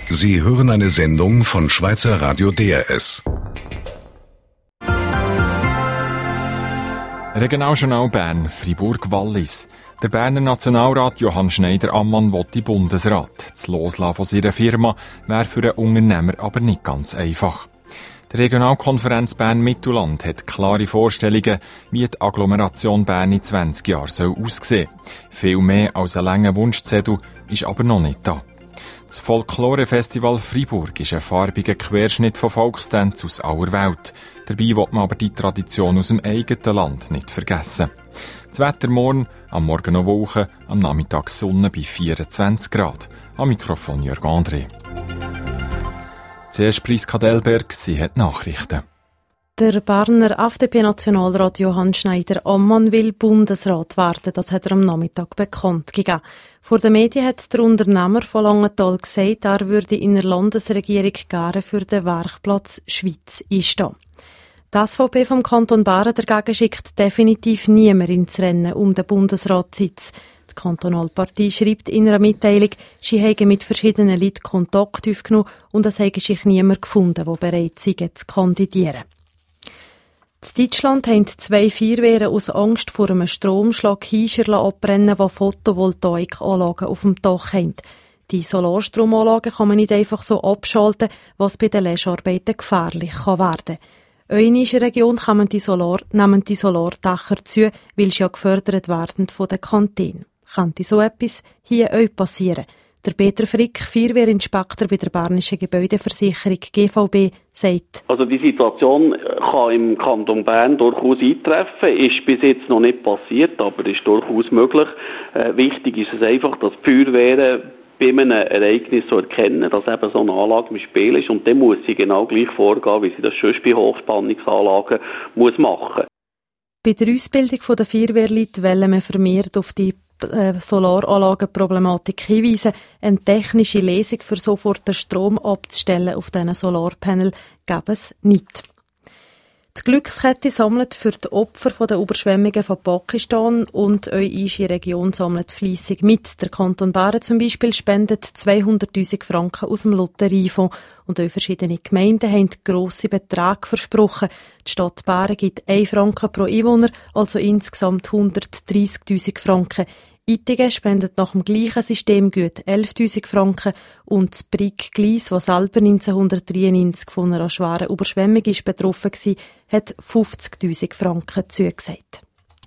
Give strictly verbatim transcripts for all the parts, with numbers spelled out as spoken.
Sie hören eine Sendung von Schweizer Radio D R S. Regionaljournal Bern, Fribourg-Wallis. Der Berner Nationalrat Johann Schneider-Ammann will in Bundesrat. Das Loslassen von seiner Firma wäre für einen Unternehmer aber nicht ganz einfach. Die Regionalkonferenz Bern-Mittelland hat klare Vorstellungen, wie die Agglomeration Bern in zwanzig Jahren soll aussehen. Viel mehr als ein langer Wunschzettel ist aber noch nicht da. Das Folklore-Festival Fribourg ist ein farbiger Querschnitt von Volkstänzen aus aller Welt. Dabei will man aber die Tradition aus dem eigenen Land nicht vergessen. Das Wetter morgen, am Morgen noch Wolken, am Nachmittag Sonne bei vierundzwanzig Grad. Am Mikrofon Jörg André. Zuerst Priska Delberg, sie hat Nachrichten. Der Berner F D P-Nationalrat Johann Schneider-Ammann will Bundesrat werden, das hat er am Nachmittag bekannt gegeben. Vor den Medien hat der Unternehmer von Langenthal gesagt, er würde in der Landesregierung gerne für den Werkplatz Schweiz einstehen. Die S V P vom Kanton Bern dagegen schickt definitiv niemand ins Rennen um den Bundesratssitz. Die Kantonalpartie schreibt in einer Mitteilung, sie habe mit verschiedenen Leuten Kontakt aufgenommen und es habe sich niemand gefunden, der bereit sei, zu kandidieren. In Deutschland haben zwei Feuerwehren aus Angst vor einem Stromschlag Hiescher abbrennen, die Photovoltaikanlagen auf dem Dach haben. Die Solarstromanlagen kann man nicht einfach so abschalten, was bei den Löscharbeiten gefährlich kann werden. In unserer Region kommen die Solar, nehmen die Solardächer zu, weil sie ja gefördert werden von der Kantine. Könnte so etwas hier auch passieren? Der Peter Frick, Feuerwehrinspektor bei der Bernischen Gebäudeversicherung G V B, sagt: Also die Situation kann im Kanton Bern durchaus eintreffen, ist bis jetzt noch nicht passiert, aber ist durchaus möglich. Äh, wichtig ist es einfach, dass die Feuerwehren bei einem Ereignis so erkennen, dass eben so eine Anlage im Spiel ist, und dann muss sie genau gleich vorgehen, wie sie das sonst bei Hochspannungsanlagen muss machen. Bei der Ausbildung der Feuerwehrleute wollen wir vermehrt auf die Solaranlagenproblematik hinweisen. Eine technische Lösung für sofort den Strom abzustellen auf diesen Solarpanel gäbe es nicht. Die Glückskette sammelt für die Opfer der Überschwemmungen von Pakistan und auch unsere Region sammelt fleissig mit. Der Kanton Bern zum Beispiel spendet zweihunderttausend Franken aus dem Lotteriefonds und auch verschiedene Gemeinden haben grosse Beträge versprochen. Die Stadt Bern gibt ein Franken pro Einwohner, also insgesamt hundertdreissigtausend Franken. Ittigen spendet nach dem gleichen System gut elftausend Franken und das Brig Gleis, das selber neunzehnhundertdreiundneunzig von einer schweren Überschwemmung ist betroffen war, hat fünfzigtausend Franken zugesagt.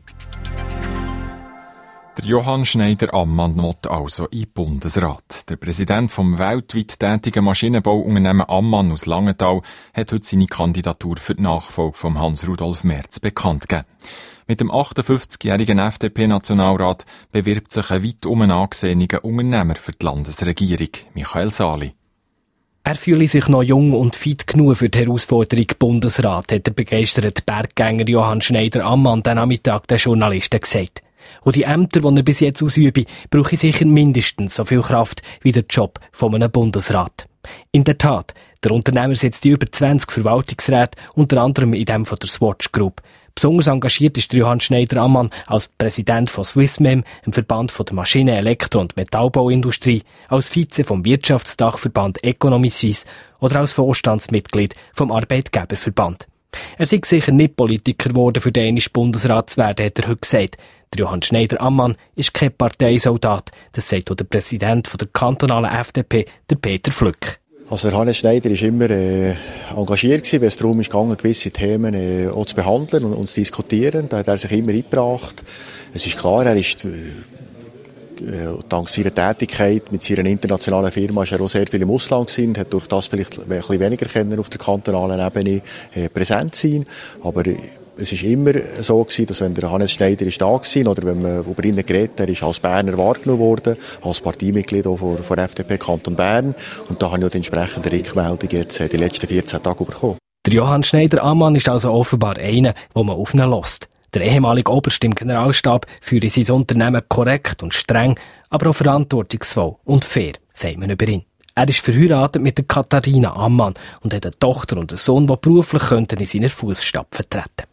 Der Johann Schneider-Ammann will also in den Bundesrat. Der Präsident vom weltweit tätigen Maschinenbauunternehmen Ammann aus Langenthal hat heute seine Kandidatur für die Nachfolge von Hans-Rudolf Merz bekannt gegeben. Mit dem achtundfünfzigjährigen F D P-Nationalrat bewirbt sich ein weit um angesehener Unternehmer für die Landesregierung, Michael Sali. Er fühle sich noch jung und fit genug für die Herausforderung Bundesrat, hat der begeisterte Berggänger Johann Schneider-Ammann den Nachmittag den Journalisten gesagt. Und die Ämter, die er bis jetzt ausübe, brauche sicher mindestens so viel Kraft wie der Job von einem Bundesrat. In der Tat, der Unternehmer sitzt in über zwanzig Verwaltungsräten, unter anderem in dem von der Swatch Group. Besonders engagiert ist Johann Schneider-Ammann als Präsident von Swissmem, einem Verband von der Maschinen-, Elektro- und Metallbauindustrie, als Vize vom Wirtschaftsdachverband Economy Suisse oder als Vorstandsmitglied vom Arbeitgeberverband. Er sei sicher nicht Politiker geworden, für den einmal Bundesrat zu werden, hat er heute gesagt. Der Johann Schneider-Ammann ist kein Parteisoldat, das sagt auch der Präsident von der kantonalen F D P, der Peter Flück. Also der Hannes Schneider war immer äh, engagiert gewesen, wenn es darum ging, gewisse Themen äh, auch zu behandeln und, und zu diskutieren. Da hat er sich immer eingebracht. Es ist klar, er ist äh, dank seiner Tätigkeit mit seiner internationalen Firma ist er auch sehr viel im Ausland gewesen, hat durch das vielleicht ein bisschen weniger können auf der kantonalen Ebene äh, präsent sein. Aber äh, es ist immer so gewesen, dass wenn der Hannes Schneider ist da war oder wenn man über ihn geredet hat, er ist als Berner wahrgenommen worden, als Parteimitglied auch von, von der F D P Kanton Bern. Und da habe ich auch die entsprechende Rückmeldung jetzt die letzten vierzehn Tage bekommen. Der Johann Schneider-Ammann ist also offenbar einer, wo man auf ihn hört. Der ehemalige Oberst im Generalstab führe sein Unternehmen korrekt und streng, aber auch verantwortungsvoll und fair, sagt man über ihn. Er ist verheiratet mit der Katharina Ammann und hat eine Tochter und einen Sohn, die beruflich in seinen Fußstapfen treten könnten.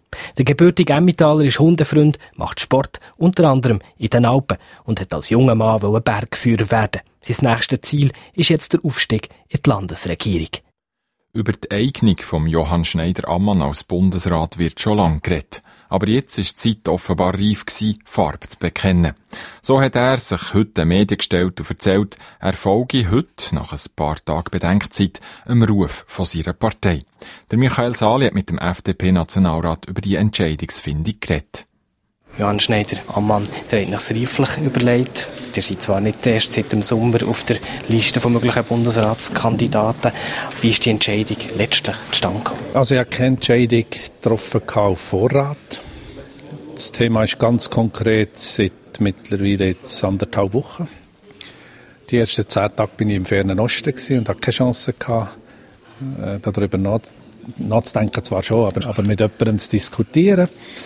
Der gebürtige Emmentaler ist Hundefreund, macht Sport, unter anderem in den Alpen, und hat als junger Mann Bergführer werden. Sein nächstes Ziel ist jetzt der Aufstieg in die Landesregierung. Über die Eignung von Johann Schneider-Ammann als Bundesrat wird schon lange geredet. Aber jetzt war die Zeit offenbar reif gewesen, Farbe zu bekennen. So hat er sich heute den Medien gestellt und erzählt, er folge heute, nach ein paar Tagen Bedenkzeit, einem Ruf von seiner Partei. Der Michael Sali hat mit dem F D P-Nationalrat über die Entscheidungsfindung geredet. Johann Schneider-Ammann, der hat sich reiflich überlegt. Ihr seid zwar nicht erst seit dem Sommer auf der Liste von möglichen Bundesratskandidaten. Wie ist die Entscheidung letztlich zustande gekommen? Also ich habe keine Entscheidung getroffen auf Vorrat. Das Thema ist ganz konkret seit mittlerweile jetzt anderthalb Wochen. Die ersten zehn Tage bin ich im fernen Osten und hatte keine Chance gehabt, darüber nachzudenken, zwar schon, aber, aber mit jemandem zu diskutieren.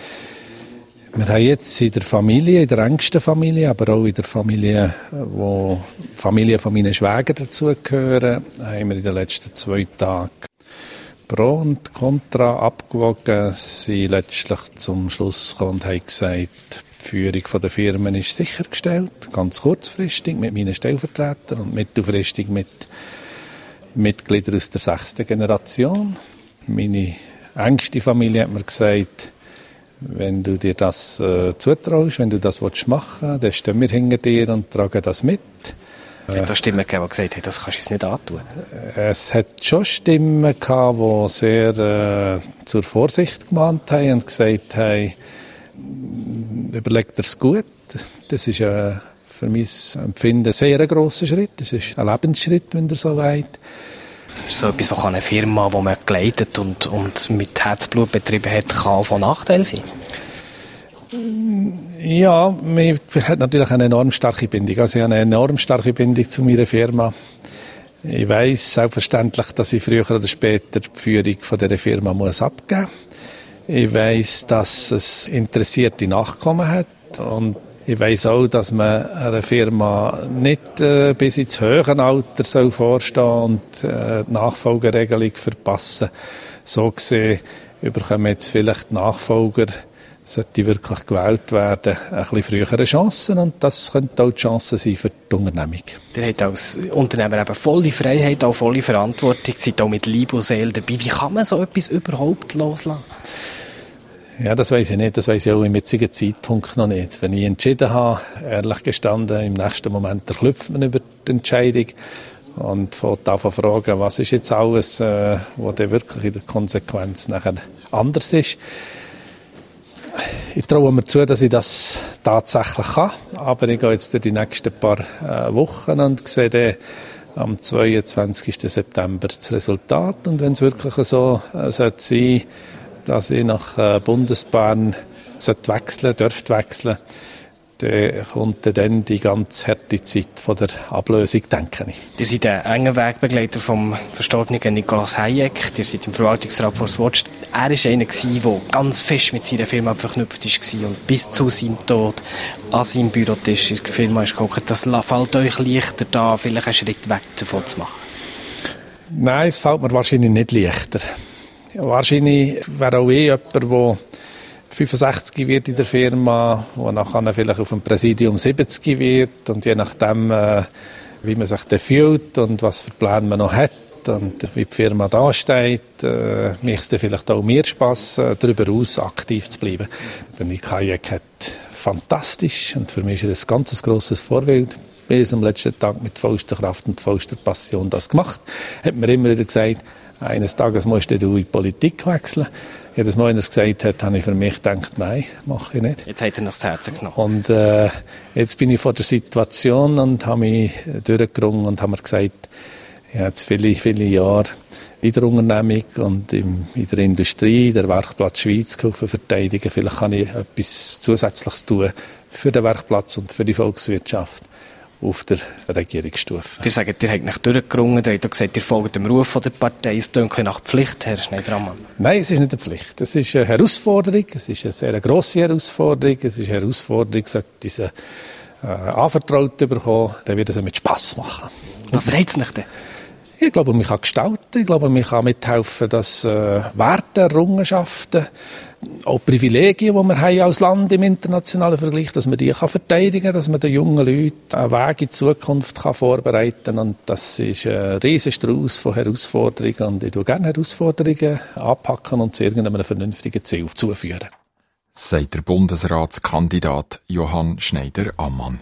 Wir haben jetzt in der Familie, in der engsten Familie, aber auch in der Familie, wo die Familie von meinen Schwägern dazugehören, haben wir in den letzten zwei Tagen Pro und Contra abgewogen, sind letztlich zum Schluss gekommen und haben gesagt, die Führung der Firmen ist sichergestellt, ganz kurzfristig mit meinen Stellvertretern und mittelfristig mit Mitgliedern aus der sechsten Generation. Meine engste Familie hat mir gesagt, wenn du dir das äh, zutraust, wenn du das willst machen, dann stehen wir hinter dir und tragen das mit. Es hat auch Stimmen gegeben, die gesagt haben, das kannst du uns nicht antun. Es hat schon Stimmen gehabt, die sehr äh, zur Vorsicht gemahnt haben und gesagt haben, überleg dir es gut. Das ist äh, für mein Empfinden ein sehr grosser Schritt. Das ist ein Lebensschritt, wenn ihr so wollt. So etwas, was eine Firma, die man geleitet und, und mit Herzblut betrieben hat, kann auch von Nachteil sein? Ja, man hat natürlich eine enorm starke Bindung. Also ich habe eine enorm starke Bindung zu meiner Firma. Ich weiss selbstverständlich, dass ich früher oder später die Führung von dieser Firma muss abgeben muss. Ich weiss, dass es interessierte Nachkommen hat. Und ich weiss auch, dass man einer Firma nicht äh, bis ins höhere Alter soll vorstehen und äh, die Nachfolgeregelung verpassen. So gesehen bekommen jetzt vielleicht die Nachfolger, sollte wirklich gewählt werden, ein bisschen frühere Chancen, und das könnte auch die Chance sein für die Unternehmung. Ihr habt als Unternehmer eben volle Freiheit, auch volle Verantwortung, seid auch mit Liebe und Seele dabei. Wie kann man so etwas überhaupt loslassen? Ja, das weiss ich nicht. Das weiss ich auch im jetzigen Zeitpunkt noch nicht. Wenn ich entschieden habe, ehrlich gestanden, im nächsten Moment erklüpft man über die Entscheidung und fängt an zu fragen, was ist jetzt alles, äh, was dann wirklich in der Konsequenz nachher anders ist. Ich traue mir zu, dass ich das tatsächlich kann, aber ich gehe jetzt durch die nächsten paar äh, Wochen und sehe dann am zweiundzwanzigsten September das Resultat. Und wenn es wirklich so äh, sollte sein, dass ich nach äh, Bundesbahn sollte wechseln, dürfte wechseln, dann kommt dann die ganz harte Zeit von der Ablösung, denke ich. Ihr seid ein enger Wegbegleiter vom verstorbenen Nikolaus Hayek. Ihr seid im Verwaltungsrat von Swatch. Er war einer, der ganz fest mit seiner Firma verknüpft war und bis zu seinem Tod an seinem Bürotisch in der Firma ist gekommen. Das fällt euch leichter da, vielleicht einen Schritt weg davon zu machen? Nein, es fällt mir wahrscheinlich nicht leichter. Wahrscheinlich wäre auch ich jemand, der fünfundsechzig wird in der Firma, der nachher vielleicht auf dem Präsidium siebzig wird, und je nachdem, äh, wie man sich dann fühlt und was für Pläne man noch hat und wie die Firma da steht, äh, macht es dann vielleicht auch mir Spass, äh, darüber aus aktiv zu bleiben. Der Nick Hayek hat fantastisch, und für mich ist er ein ganz grosses Vorbild, bis am letzten Tag mit vollster Kraft und vollster Passion das gemacht. Hat mir immer wieder gesagt, eines Tages musst du in die Politik wechseln. Jedes Mal, wenn er es gesagt hat, habe ich für mich gedacht, nein, mache ich nicht. Jetzt hat er noch das Herz genommen. Und äh, jetzt bin ich vor der Situation und habe mich durchgerungen und habe mir gesagt, ich habe jetzt viele, viele Jahre in der Unternehmung und im, in der Industrie, der Werkplatz Schweiz geholfen verteidigen. Vielleicht kann ich etwas Zusätzliches tun für den Werkplatz und für die Volkswirtschaft auf der Regierungsstufe. Ihr sagt, ihr habt nicht durchgerungen, ihr habt gesagt, ihr folgt dem Ruf der Partei. Es klingt nach Pflicht, Herr Schneider-Ammann. Nein, es ist nicht eine Pflicht. Es ist eine Herausforderung, es ist eine sehr grosse Herausforderung, es ist eine Herausforderung, sollte diese äh, anvertraut bekommen, dann wird es mit Spass machen. Was reizt nicht denn? Ich glaube, man kann gestalten, ich glaube, man kann mithelfen, dass äh, Werte, Errungenschaften, auch Privilegien, die wir haben als Land im internationalen Vergleich, dass man die kann verteidigen kann, dass man den jungen Leuten einen Weg in die Zukunft kann vorbereiten kann. Und das ist ein riesiger Strauß von Herausforderungen. Und ich tue gerne Herausforderungen anpacken und zu irgendeinem vernünftigen Ziel zuführen. Sagt der Bundesratskandidat Johann Schneider-Ammann.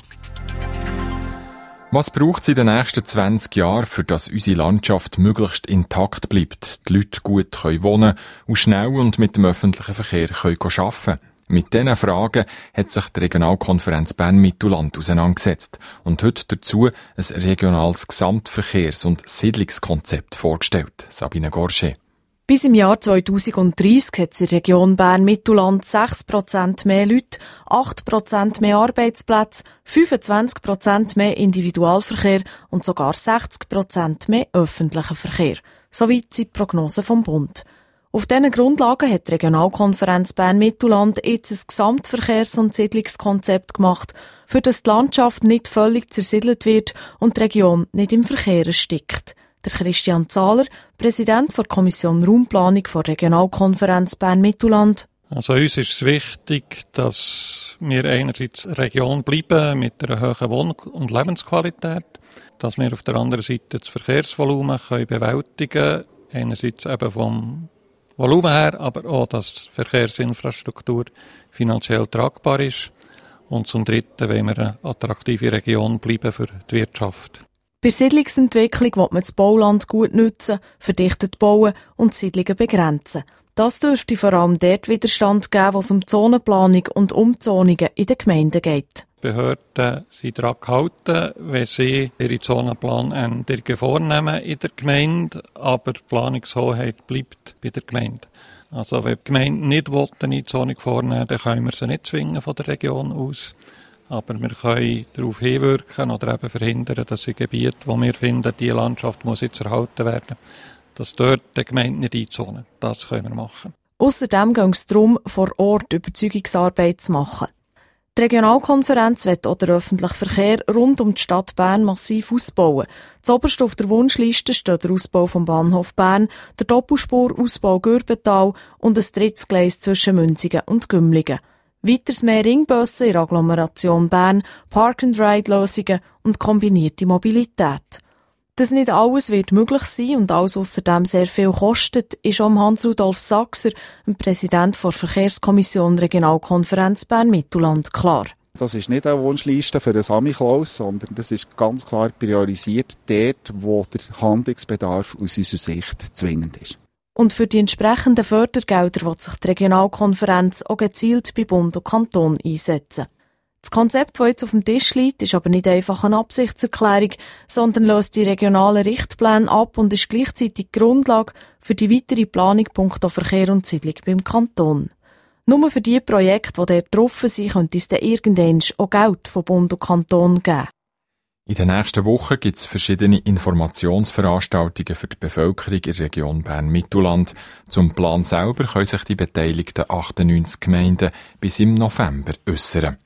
Was braucht es in den nächsten zwanzig Jahren, für dass unsere Landschaft möglichst intakt bleibt, die Leute gut können wohnen und schnell und mit dem öffentlichen Verkehr können arbeiten können? Mit diesen Fragen hat sich die Regionalkonferenz Bern-Mittelland auseinandergesetzt und heute dazu ein regionales Gesamtverkehrs- und Siedlungskonzept vorgestellt. Sabine Gorchet. Bis im Jahr zweitausenddreissig hat es in der Region Bern-Mittelland sechs Prozent mehr Leute, acht Prozent mehr Arbeitsplätze, fünfundzwanzig Prozent mehr Individualverkehr und sogar sechzig Prozent mehr öffentlichen Verkehr. Soweit sind die Prognosen vom Bund. Auf diesen Grundlagen hat die Regionalkonferenz Bern-Mittelland jetzt ein Gesamtverkehrs- und Siedlungskonzept gemacht, für das die Landschaft nicht völlig zersiedelt wird und die Region nicht im Verkehr erstickt. Der Christian Zahler, Präsident der Kommission Raumplanung der Regionalkonferenz Bern-Mittelland. Also uns ist es wichtig, dass wir einerseits eine Region bleiben mit einer hohen Wohn- und Lebensqualität, dass wir auf der anderen Seite das Verkehrsvolumen können bewältigen können, einerseits eben vom Volumen her, aber auch, dass die Verkehrsinfrastruktur finanziell tragbar ist. Und zum Dritten wollen wir eine attraktive Region bleiben für die Wirtschaft. Bei der Siedlungsentwicklung will man das Bauland gut nutzen, verdichtet bauen und Siedlungen begrenzen. Das dürfte vor allem dort Widerstand geben, wo es um Zonenplanung und Umzonungen in den Gemeinden geht. Die Behörden sind daran gehalten, wenn sie ihre Zonenplanänderungen vornehmen in der Gemeinde, aber die Planungshoheit bleibt bei der Gemeinde. Also wenn die Gemeinde nicht will, eine Einzonung vornehmen, dann können wir sie nicht zwingen von der Region aus. Aber wir können darauf hinwirken oder eben verhindern, dass in Gebieten, wo wir finden, die Landschaft muss jetzt erhalten werden, dass dort die Gemeinde nicht einzonen. Das können wir machen. Außerdem ging es darum, vor Ort Überzeugungsarbeit zu machen. Die Regionalkonferenz will auch den öffentlichen Verkehr rund um die Stadt Bern massiv ausbauen. Zuoberst auf der Wunschliste steht der Ausbau vom Bahnhof Bern, der Doppelspurausbau Gürbetal und ein drittes Gleis zwischen Münzigen und Gümligen. Weiters mehr Ringbusse in der Agglomeration Bern, Park-and-Ride-Lösungen und kombinierte Mobilität. Dass nicht alles wird möglich sein und alles außerdem sehr viel kostet, ist auch Hans-Rudolf Sachser, dem Präsident der Verkehrskommission Regionalkonferenz Bern-Mittelland, klar. Das ist nicht eine Wunschliste für den Samichlaus, sondern das ist ganz klar priorisiert dort, wo der Handlungsbedarf aus unserer Sicht zwingend ist. Und für die entsprechenden Fördergelder will sich die Regionalkonferenz auch gezielt bei Bund und Kanton einsetzen. Das Konzept, das jetzt auf dem Tisch liegt, ist aber nicht einfach eine Absichtserklärung, sondern löst die regionalen Richtpläne ab und ist gleichzeitig die Grundlage für die weitere Planung punkto Verkehr und Siedlung beim Kanton. Nur für die Projekte, die dort getroffen sind, könnte es dann irgendwann auch Geld von Bund und Kanton geben. In den nächsten Wochen gibt es verschiedene Informationsveranstaltungen für die Bevölkerung in der Region Bern-Mittelland. Zum Plan selber können sich die beteiligten achtundneunzig Gemeinden bis im November äußern.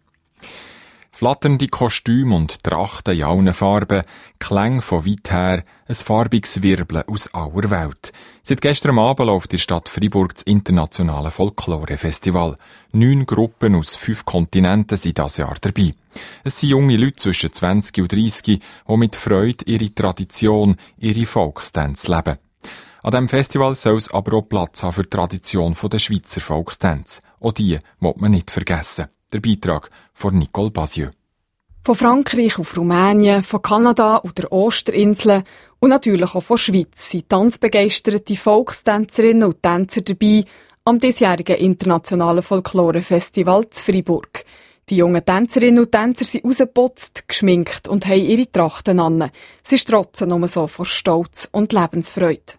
Flatternde Kostüme und Trachten in allen Farben, Klänge von weit her, ein farbiges Wirbeln aus aller Welt. Seit gestern Abend läuft in der Stadt Freiburg das internationale Folklore-Festival. Neun Gruppen aus fünf Kontinenten sind dieses Jahr dabei. Es sind junge Leute zwischen zwanzig und dreissig, die mit Freude ihre Tradition, ihre Volkstänze leben. An diesem Festival soll es aber auch Platz haben für die Tradition der Schweizer Volkstänze. Auch die will man nicht vergessen. Der Beitrag von Nicole Basieux. Von Frankreich auf Rumänien, von Kanada oder Osterinseln und natürlich auch von der Schweiz sind tanzbegeisterte Volkstänzerinnen und Tänzer dabei am diesjährigen internationalen Folklore-Festival zu Freiburg. Die jungen Tänzerinnen und Tänzer sind rausgeputzt, geschminkt und haben ihre Trachten an. Sie strotzen nur so vor Stolz und Lebensfreude.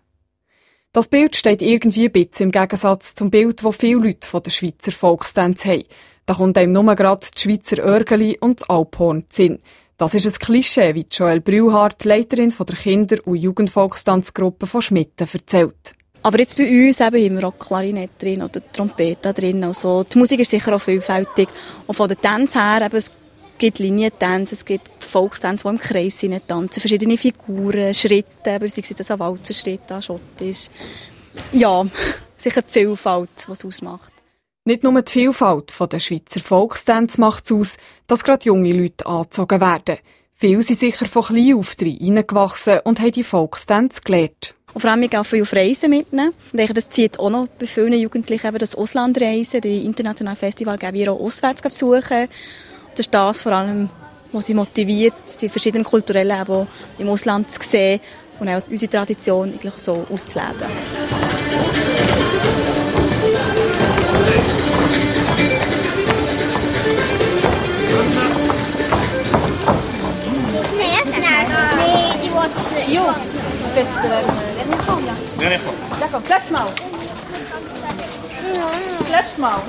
Das Bild steht irgendwie ein bisschen im Gegensatz zum Bild, das viele Leute von der Schweizer Volkstänze haben. Da kommt einem nur gerade das Schweizer Örgeli und das Alphorn zu Sinn. Das ist ein Klischee, wie Joelle Brühlhardt, Leiterin der Kinder- und Jugendvolkstanzgruppe von Schmitten, erzählt. Aber jetzt bei uns eben haben wir auch Klarinette drin oder Trompete drin. Also die Musik ist sicher auch vielfältig. Und von den Tänzen her, eben, es gibt Linientänze, es gibt Volkstänze, die im Kreis tanzen, verschiedene Figuren, Schritte, sei es ein Walzerschritt, ein Schottisch. Ja, sicher die Vielfalt, die es ausmacht. Nicht nur die Vielfalt der Schweizer Volkstänze macht es aus, dass gerade junge Leute angezogen werden. Viele sind sicher von klein auf reingewachsen und haben die Volkstänze gelernt. Und vor allem auch viel auf Reisen mitnehmen. Ich denke, das zieht auch noch bei vielen Jugendlichen eben das Auslandreisen. Die internationalen Festivals geben wir auch auswärts besuchen. Das ist das vor allem, was sie motiviert, die verschiedenen kulturellen Eben im Ausland zu sehen und auch unsere Tradition eigentlich so auszuleben. Klatsch mal. Klatsch mal.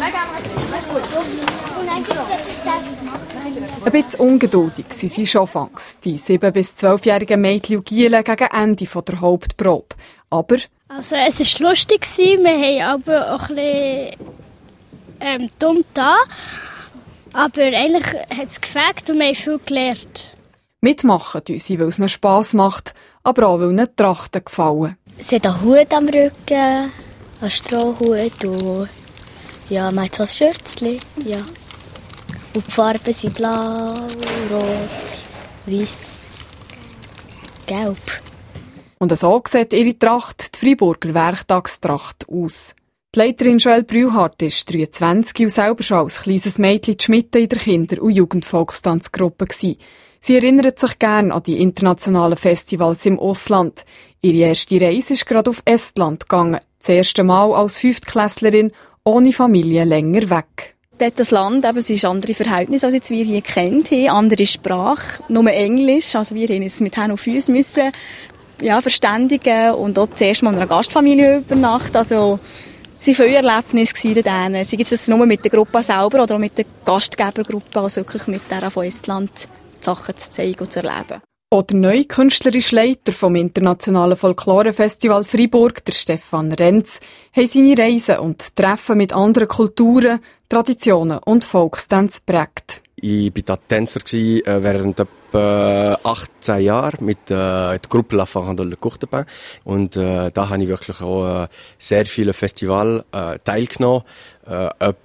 Ein bisschen ungeduldig sind sie schon fangs, die sieben- bis zwölfjährigen Mädchen und Gielen gegen Ende der Hauptprobe. Aber... Also es war lustig, wir haben aber auch ein bisschen ähm, dumm da. Aber eigentlich hat es gefällt und wir haben viel gelernt. Mitmachen tun sie, weil es ihnen Spass macht, aber auch, weil ihnen die Trachten gefallen. Sie hat einen Hut am Rücken, einen Strohhut und ja, man hat so ein Schürzchen. Ja. Und die Farben sind blau, rot, weiß, gelb. Und so sieht ihre Tracht, die Freiburger Werktagstracht, aus. Die Leiterin Joelle Brühlhardt ist dreiundzwanzig und selber schon als kleines Mädchen die Schmiede in der Kinder- und Jugendvolkstanzgruppe gewesen. Sie erinnert sich gern an die internationalen Festivals im Ausland. Ihre erste Reise ist gerade auf Estland gegangen. Das erste Mal als Fünftklässlerin, ohne Familie länger weg. Dort das Land, eben, es ist andere Verhältnisse, als wir hier kennt haben, andere Sprache, nur Englisch. Also wir mussten uns mit Händen und Füßen müssen, ja, verständigen und auch zuerst mal in einer Gastfamilie übernachten. Also es waren viele Erlebnisse dort. Sei es nur mit der Gruppe selber oder auch mit der Gastgebergruppe, also wirklich mit der von Estland Sachen zu zeigen und zu erleben. Auch der neue künstlerische Leiter vom Internationalen Folklorefestival Freiburg, der Stefan Renz, hat seine Reisen und Treffen mit anderen Kulturen, Traditionen und Volkstänzen geprägt. Ich war Tänzer während etwa achtzehn Jahren mit äh, der Gruppe La Farandole de Courtepin. Und äh, da habe ich wirklich auch äh, sehr viele Festivals äh, teilgenommen. Äh,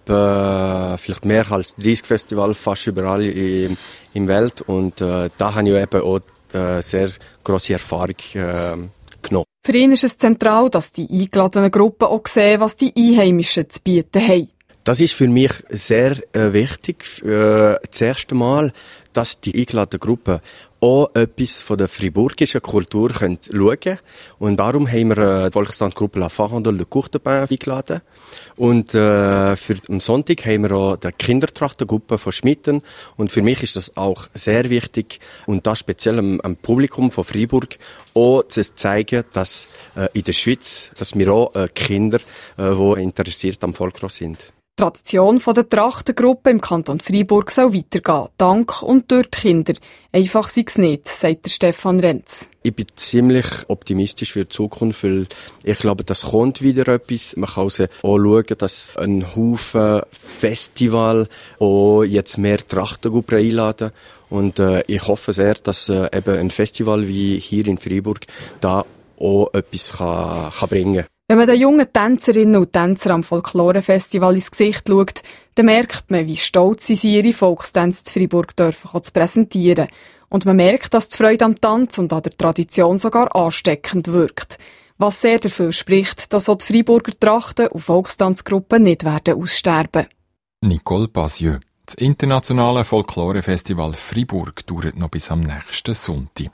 etwa, vielleicht mehr als dreißig Festivals, fast überall in, in der Welt. Und äh, da habe ich eben auch äh, sehr grosse Erfahrung äh, genommen. Für ihn ist es zentral, dass die eingeladenen Gruppen auch sehen, was die Einheimischen zu bieten haben. Das ist für mich sehr äh, wichtig. Äh, das erste Mal, dass die eingeladene Gruppe auch etwas von der friburgischen Kultur schauen können. Und darum haben wir äh, die Volkstanzgruppe La Farandole de Courtepin eingeladen. Und äh, für am Sonntag haben wir auch die Kindertrachtengruppe von Schmitten. Und für mich ist das auch sehr wichtig, und das speziell am, am Publikum von Freiburg, auch zu zeigen, dass äh, in der Schweiz, dass wir auch äh, Kinder, äh, die interessiert am Folklore sind. Die Tradition der Trachtengruppe im Kanton Freiburg soll weitergehen. Dank und durch die Kinder. Einfach sei es nicht, sagt der Stefan Renz. Ich bin ziemlich optimistisch für die Zukunft, weil ich glaube, das kommt wieder etwas. Man kann also auch schauen, dass ein Haufen Festival auch jetzt mehr Trachtengruppen einladen. Und äh, ich hoffe sehr, dass äh, eben ein Festival wie hier in Freiburg da auch etwas kann, kann bringen kann. Wenn man den jungen Tänzerinnen und Tänzern am Folklorefestival ins Gesicht schaut, dann merkt man, wie stolz sie sind, ihre Volkstänze zu Freiburg dürfen zu präsentieren. Und man merkt, dass die Freude am Tanz und an der Tradition sogar ansteckend wirkt. Was sehr dafür spricht, dass auch die Freiburger Trachten und Volkstanzgruppen nicht werden aussterben. Nicole Basieux. Das internationale Folklorefestival Freiburg dauert noch bis am nächsten Sonntag.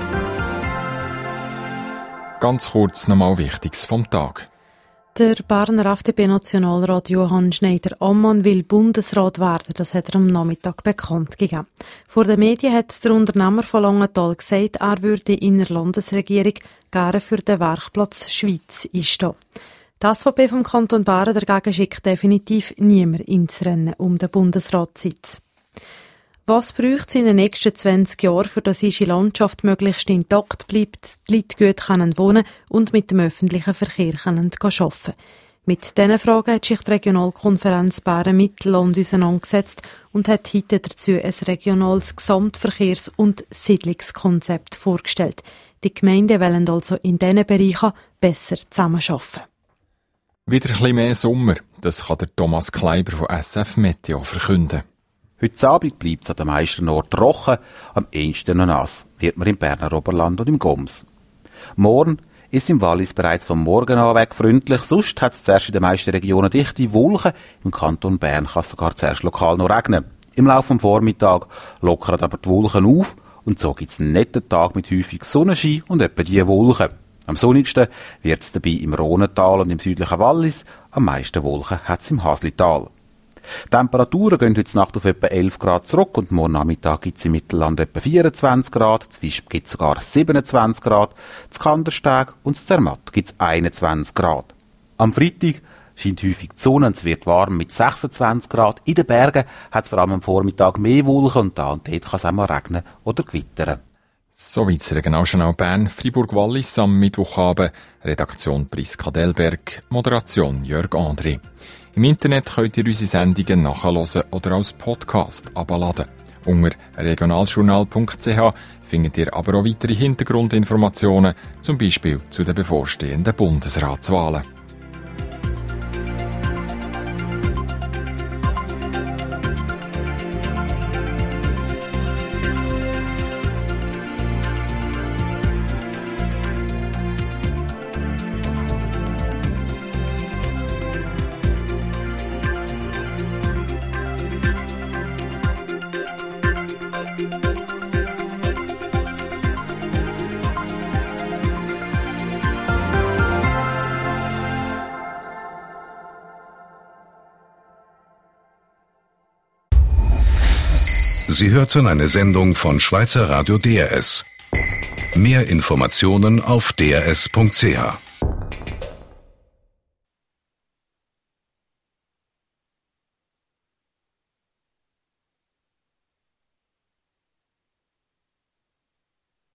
Ganz kurz nochmal Wichtiges vom Tag. Der Berner F D P-Nationalrat Johann Schneider-Ammann will Bundesrat werden. Das hat er am Nachmittag bekannt gegeben. Vor den Medien hat der Unternehmer von Langenthal gesagt, er würde in der Landesregierung gerne für den Werkplatz Schweiz einstehen. Die S V P vom Kanton Bern dagegen schickt definitiv niemand ins Rennen um den Bundesratssitz. Was braucht es in den nächsten zwanzig Jahren, für dass unsere Landschaft möglichst intakt bleibt, die Leute gut können wohnen und mit dem öffentlichen Verkehr können arbeiten? Mit diesen Fragen hat sich die Regionalkonferenz Bären-Mittelland auseinandergesetzt und hat heute dazu ein regionales Gesamtverkehrs- und Siedlungskonzept vorgestellt. Die Gemeinden wollen also in diesen Bereichen besser zusammenarbeiten. Wieder ein bisschen mehr Sommer, das kann der Thomas Kleiber von S F Meteo verkünden. Heute Abend bleibt es an den meisten Orten trocken, am ehesten noch nass, wird man im Berner Oberland und im Goms. Morgen ist im Wallis bereits vom Morgen an weg freundlich, sonst hat es zuerst in den meisten Regionen dichte Wolken, im Kanton Bern kann es sogar zuerst lokal noch regnen. Im Laufe des Vormittags lockern aber die Wolken auf und so gibt es einen netten Tag mit häufig Sonnenschein und etwa diese Wolken. Am sonnigsten wird es dabei im Rhonental und im südlichen Wallis, am meisten Wolken hat es im Haslital. Die Temperaturen gehen heute Nacht auf etwa elf Grad zurück und morgen Nachmittag gibt es im Mittelland etwa vierundzwanzig Grad, in Wisp gibt es sogar siebenundzwanzig Grad, in Kandersteg und in Zermatt gibt es einundzwanzig Grad. Am Freitag scheint häufig die Sonne und es wird warm mit sechsundzwanzig Grad. In den Bergen hat es vor allem am Vormittag mehr Wolken und da und dort kann es auch mal regnen oder gewittern. Soweit das Regionaljournal Bern, Fribourg-Wallis am Mittwochabend. Redaktion Priska Delberg, Moderation Jörg André. Im Internet könnt ihr unsere Sendungen nachhören oder als Podcast abladen. Unter regionaljournal punkt c h findet ihr aber auch weitere Hintergrundinformationen, zum Beispiel zu den bevorstehenden Bundesratswahlen. Sie hörten eine Sendung von Schweizer Radio D R S. Mehr Informationen auf d r s punkt c h.